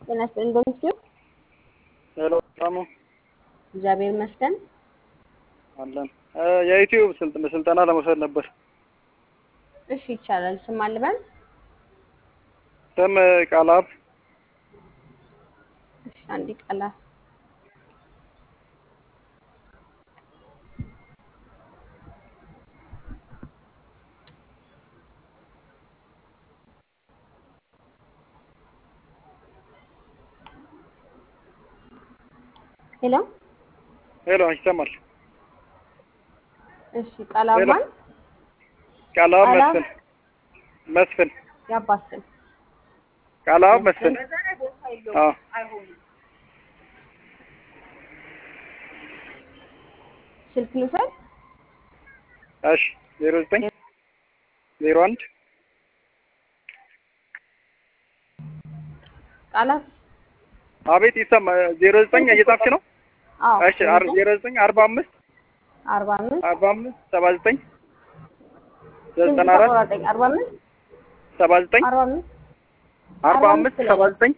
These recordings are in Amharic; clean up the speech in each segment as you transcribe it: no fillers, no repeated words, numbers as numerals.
ጤና ይስጥልኝ እንደምትዩ ሄሎ ሰላም ነው እግዚአብሔር ይመስገን አለን የዩቲዩብ ስልጠና ለመውሰድ ነበር እሺ ይቻላል ስም አልበል ስም ቃላብ እሺ አንዲ ቃላብ ሄሎ ይሰማል እሺ ቃላብ ማን ቃላብ መስፍን ያባስል ቃላብ መስፍን ስልክ ልውሰድ እሺ 09 01 ቃላብ አቤት ይሰማ 09 እየጻፍሽ ነው እሺ 09 45 45 79 94 45 79 45 79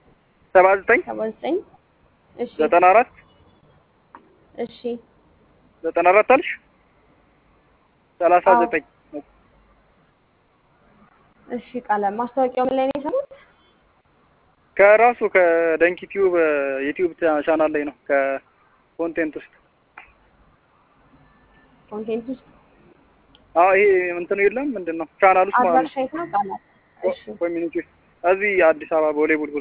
79 እሺ 94 እሺ 94 አልሽ 39 እሺ ቃላብ ማስታወቂያው ምን ላይ ነው የሰሩት ከራሱ ከደንኪ ቲዩብ ዩቲዩብ ቻናል ላይ ነው ከኮንቴንት ውስጥ ይሄ እንትን የለም ምንድነው ቻናል ውስጥ ማለት ነው አድራሻይት ነው ቃላብ እሺ ኮሚኒቲ እዚህ አዲስ አበባ ቦሌ ቡልቡላ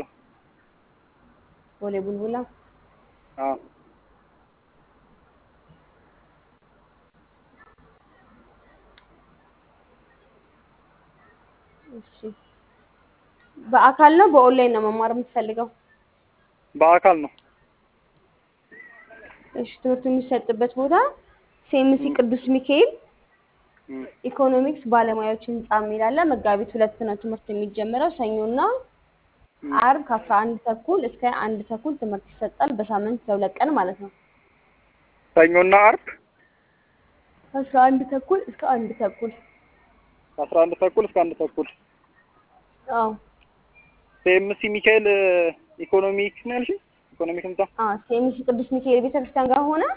እሺ በአካል ነው በኦንላይን ነው መማር የምትፈልገው በአካል ነው እሺ ትምህርቱ የሚሰጥበት ቦታ ሴምሲ ቅዱስ ሚካኤል ኢኮኖሚክስ ባለሙያዎች ህንጻ የሚላለ መጋቢት 2 ነው ትምህርት የሚጀምረው ሰኞና አርብ ከ11 ተኩል እስከ 1 ተኩል ትምህርት ይሰጣል በሳምንት ለሁለት ቀን ማለት ነው ሰኞና አርብ ከ11 ተኩል እስከ 1 ተኩል 11 ተኩል እስከ 1 ተኩል ሴምሲ ሚካኤል ኢኮኖሚክስ ነው ያልሽኝ ኢኮኖሚክስ ህንጻ ሴምሲ ቅዱስ ሚካኤል ቤተክርስቲያን ጋር ሆነ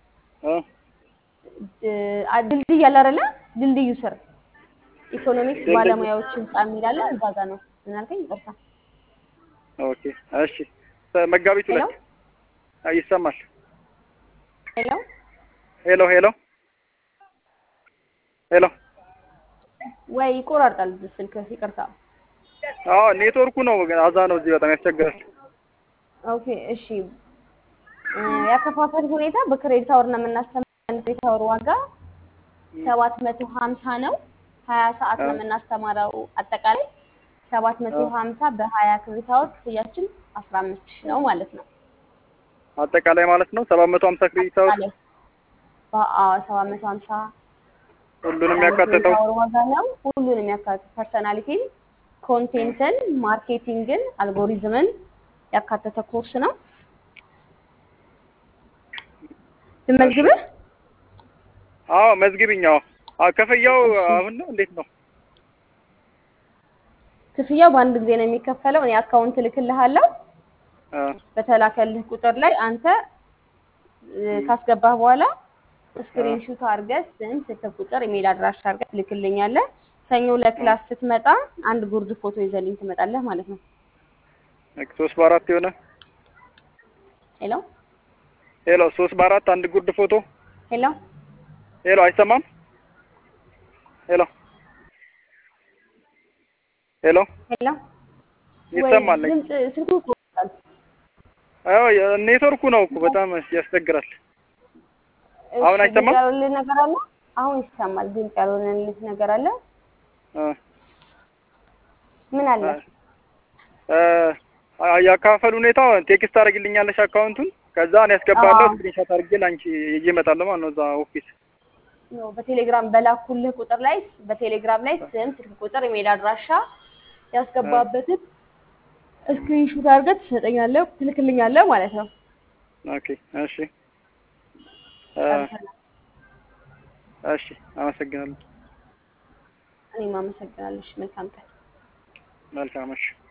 ድልድይ ያለ አይደለ ድልድዩ ስር ኢኮኖሚክስ ባለሙያዎች ህንጻ የሚላለ እዛ ጋር ነው ምን አልከኝ ይቅርታ ኦኬ እሺ መጋቢት 2 ይሰማል ሄሎ ወይ ይቆራርጣል ስልክ ይቅርታ ኔትወርኩ ነው አዛ ነው እዚህ በጣም ያስቸግራል ኦኬ እሺ ያከፋፈል ሁኔታ በክሬዲት አወር ነው የምናስተምረው ክሬዲት አወር ዋጋ 750 ነው 20 ሰዓት ነው የምናስተማረው አጠቃላይ 750 በ20 ክሬዲት አወር ክፍያችን 15000 ነው ማለት ነው አጠቃላይ ማለት ነው 750 ክሬዲት አወር 750 ሁሉንም ያካተተው ዋጋ ነው ሁሉንም ያካተተው ፐርሰናሊቲ ኮንቴንትን ማርኬቲንግን አልጎሪዝምን ያካተተ ኮርስ ነው ትመዝግበህ መዝግብኛው ከፍያው አሁን ነው እንዴት ነው ክፍያው በአንድ ጊዜ ነው የሚከፈለው እኔ አካውንት ልክልሃለሁ በተላከልህ ቁጥር ላይ አንተ ካስገባህ በኋላ ስክሪንሾት አድርገህ ስም ስልክ ቁጥር ኢሜል አድራሻ አድርገህ ትልክልኛለህ ሰኞ ለክላስ ስትመጣ አንድ ጉርድ ፎቶ ይዘልኝ ትመጣለህ ማለት ነው 3 በ4 ይሆነ ሄሎ 3 በ4 አንድ ጉርድ ፎቶ ሄሎ አይሰማም ሄሎ ይሰማል ስልኩ ኔትወርኩ ነው እኮ በጣም ያስቸግራል አሁን አይሰማም ነገር አለ አሁን ይሰማል ግን ያልሆነልህ ነገር አለ ምን አለ ያካፈሉ ሁኔታ ቴክስት አድርግልኛለሽ አካውንቱን ከዛ እኔ ያስገባለሁ ስክሪንሾት አድርጌ ላንቺ ይዤ እመጣለሁ ማለት ነው እዛ ኦፊስ ነው በቴሌግራም በላኩልህ ቁጥር ላይ በቴሌግራም ላይ ስም ስልክ ቁጥር ኢሜል አድራሻ ያስገባበትን ስክሪንሾት አድርገህ ትሰጠኛለህ ትልክልኛለህ ማለት ነው ኦኬ እሺ እሺ አመሰግናለሁ እኔም አመሰግናለሁ መልካም ቀን መልካም እሺ